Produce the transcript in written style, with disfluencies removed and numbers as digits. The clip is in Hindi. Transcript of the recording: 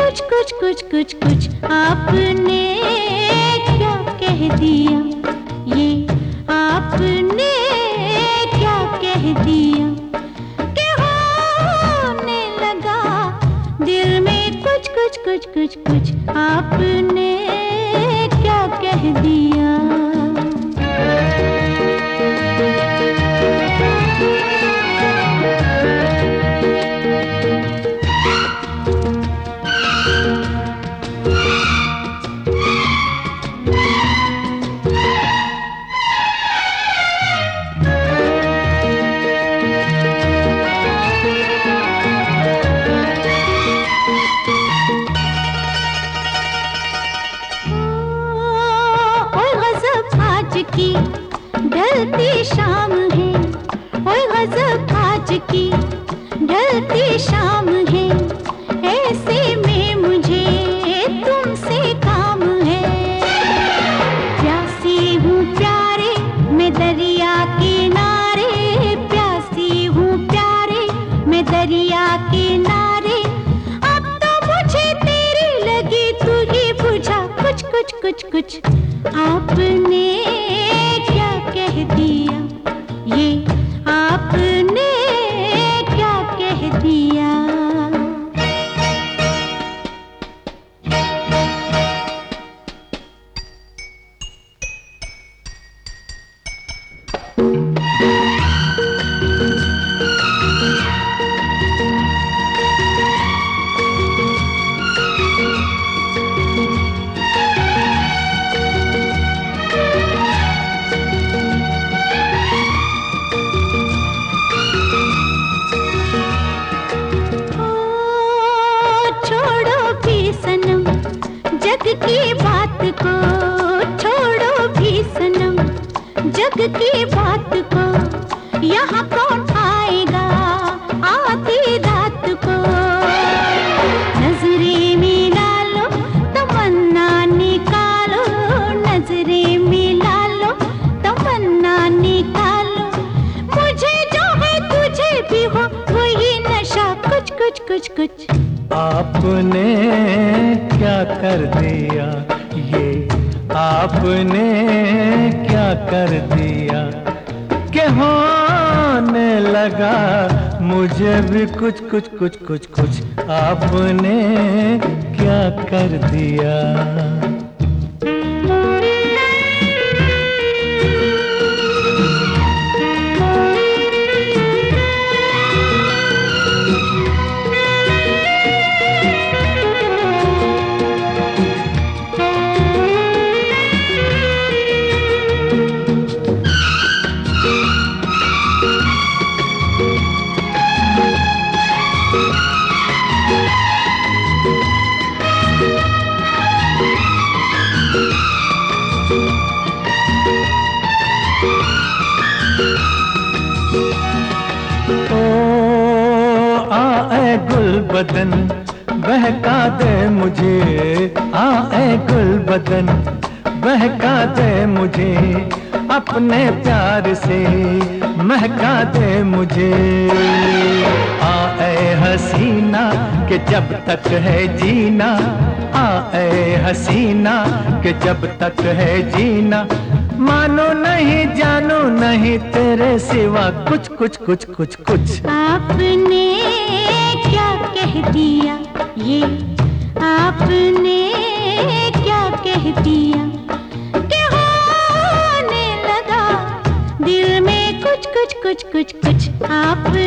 कुछ आपने क्या कह दिया, ये आपने क्या कह दिया कि होने लगा दिल में कुछ आपने क्या कह दिया। की ढलती शाम है, ओए गज़ब आज की ढलती शाम है, ऐसे में मुझे तुमसे काम है। प्यासी हूँ प्यारे मैं दरिया किनारे, प्यासी हूँ प्यारे मैं दरिया किनारे, अब तो मुझे तेरी लगी तू ही बुझा कुछ आपने क्या कह दिया, ये आपने क्या कह दिया। की बात को छोड़ो भी सनम, जग की बात को यहाँ कौन आएगा आधी रात को। नजरें मिला लो तमन्ना निकालो, नजरें मिला लो तमन्ना निकालो, मुझे जो है तुझे भी हो वही नशा कुछ आपने क्या कर दिया, ये आपने क्या कर दिया कि होने लगा मुझे भी कुछ आपने क्या कर दिया। गुल बदन बहका दे मुझे, आए गुल बदन बहका दे मुझे, अपने प्यार से महका दे मुझे। आए हसीना कि जब तक है जीना, आए हसीना कि जब तक है जीना, मानो नहीं जानो नहीं तेरे सिवा कुछ आपने क्या कह दिया, ये आपने क्या कह दिया कि होने लगा दिल में कुछ आपने